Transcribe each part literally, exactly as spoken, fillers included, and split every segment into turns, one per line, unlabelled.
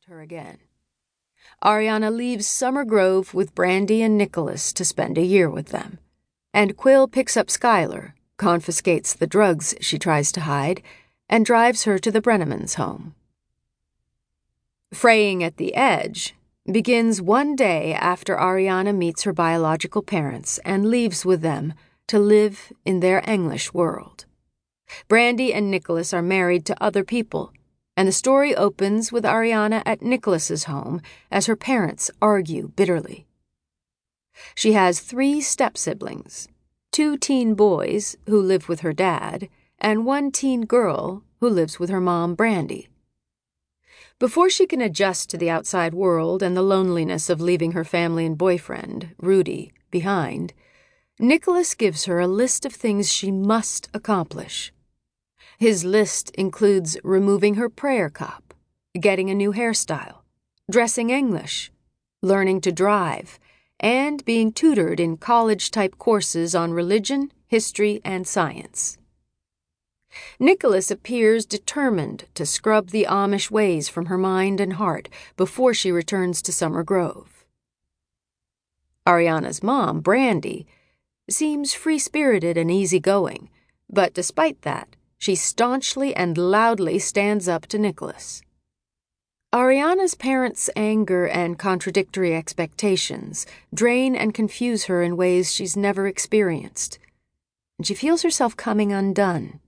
her again. Ariana leaves Summer Grove with Brandy and Nicholas to spend a year with them, and Quill picks up Skylar, confiscates the drugs she tries to hide, and drives her to the Brennemans' home. Fraying at the Edge begins one day after Ariana meets her biological parents and leaves with them to live in their English world. Brandy and Nicholas are married to other people, and the story opens with Ariana at Nicholas's home as her parents argue bitterly. She has three step-siblings, two teen boys who live with her dad, and one teen girl who lives with her mom, Brandy. Before she can adjust to the outside world and the loneliness of leaving her family and boyfriend, Rudy, behind, Nicholas gives her a list of things she must accomplish. His list includes removing her prayer cup, getting a new hairstyle, dressing English, learning to drive, and being tutored in college-type courses on religion, history, and science. Nicholas appears determined to scrub the Amish ways from her mind and heart before she returns to Summer Grove. Ariana's mom, Brandy, seems free-spirited and easygoing, but despite that, she staunchly and loudly stands up to Nicholas. Ariana's parents' anger and contradictory expectations drain and confuse her in ways she's never experienced, and she feels herself coming undone.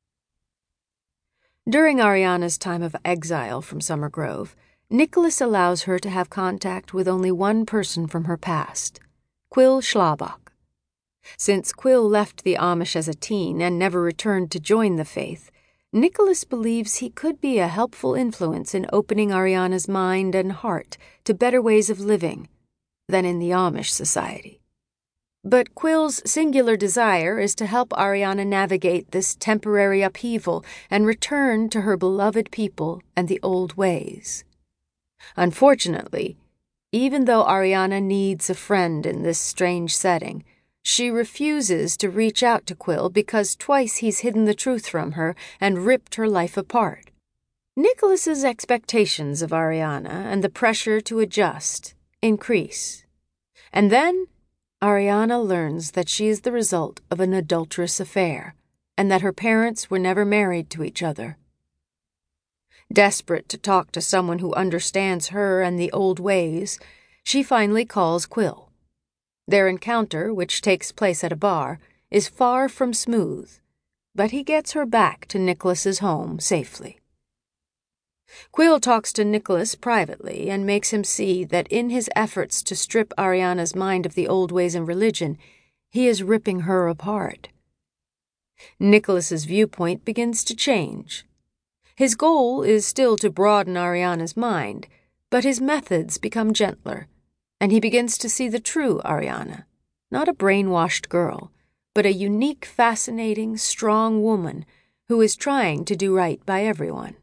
During Ariana's time of exile from Summer Grove, Nicholas allows her to have contact with only one person from her past, Quill Schlabach. Since Quill left the Amish as a teen and never returned to join the faith, Nicholas believes he could be a helpful influence in opening Ariana's mind and heart to better ways of living than in the Amish society. But Quill's singular desire is to help Ariana navigate this temporary upheaval and return to her beloved people and the old ways. Unfortunately, even though Ariana needs a friend in this strange setting, she refuses to reach out to Quill because twice he's hidden the truth from her and ripped her life apart. Nicholas's expectations of Ariana and the pressure to adjust increase. And then Ariana learns that she is the result of an adulterous affair, and that her parents were never married to each other. Desperate to talk to someone who understands her and the old ways, she finally calls Quill. Their encounter, which takes place at a bar, is far from smooth, but he gets her back to Nicholas's home safely. Quill talks to Nicholas privately and makes him see that in his efforts to strip Ariana's mind of the old ways and religion, he is ripping her apart. Nicholas's viewpoint begins to change. His goal is still to broaden Ariana's mind, but his methods become gentler, and he begins to see the true Ariana, not a brainwashed girl, but a unique, fascinating, strong woman who is trying to do right by everyone.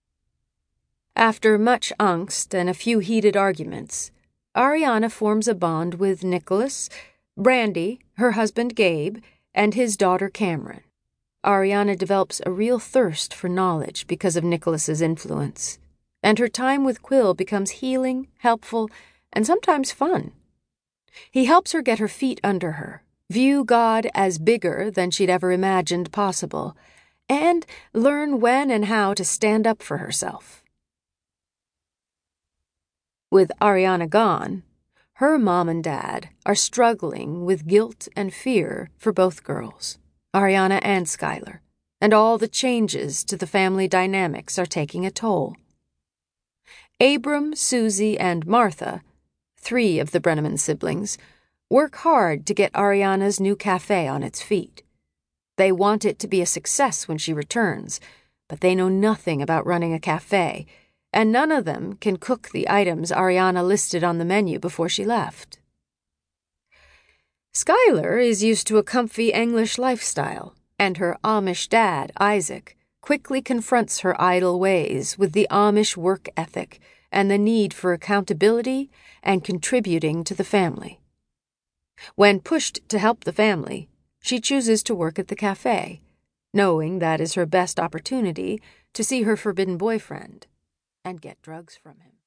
After much angst and a few heated arguments, Ariana forms a bond with Nicholas, Brandy, her husband Gabe, and his daughter Cameron. Ariana develops a real thirst for knowledge because of Nicholas's influence, and her time with Quill becomes healing, helpful, and sometimes fun. He helps her get her feet under her, view God as bigger than she'd ever imagined possible, and learn when and how to stand up for herself. With Ariana gone, her mom and dad are struggling with guilt and fear for both girls, Ariana and Skylar, and all the changes to the family dynamics are taking a toll. Abram, Susie, and Martha, three of the Brenneman siblings, work hard to get Ariana's new cafe on its feet. They want it to be a success when she returns, but they know nothing about running a cafe, and none of them can cook the items Ariana listed on the menu before she left. Skylar is used to a comfy English lifestyle, and her Amish dad, Isaac, quickly confronts her idle ways with the Amish work ethic and the need for accountability and contributing to the family. When pushed to help the family, she chooses to work at the cafe, knowing that is her best opportunity to see her forbidden boyfriend and get drugs from him.